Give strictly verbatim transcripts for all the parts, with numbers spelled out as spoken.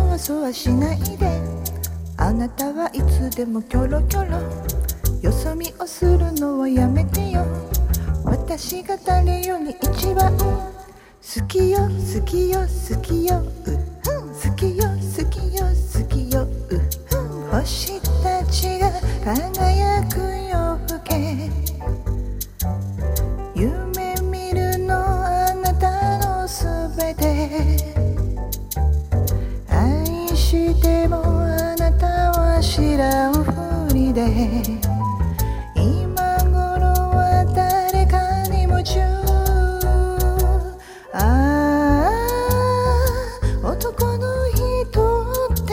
わそわしないで、あなたはいつでもキョロキョロ、よそ見をするのはやめてよ。私が誰より一番好きよ好きよ好きよ、う好きよ好きよ好きよ、う星たちが輝く夜更け、夢見るのあなたのすべて、愛してもあなたは知らんふりで、今頃は誰かに夢中。ああ男の人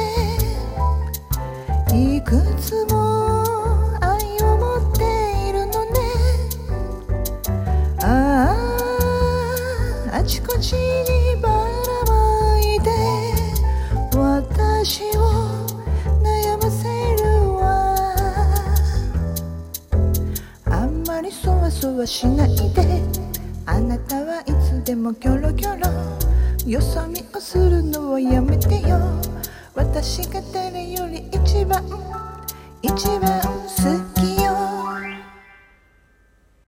っていくつも愛を持っているのね。あああちこちにばらまいて私を悩ませるわ。あんまりそわそわしないで、あなたはいつでもキョロキョロ、よそ見をするのをやめてよ。私が誰より一番一番好き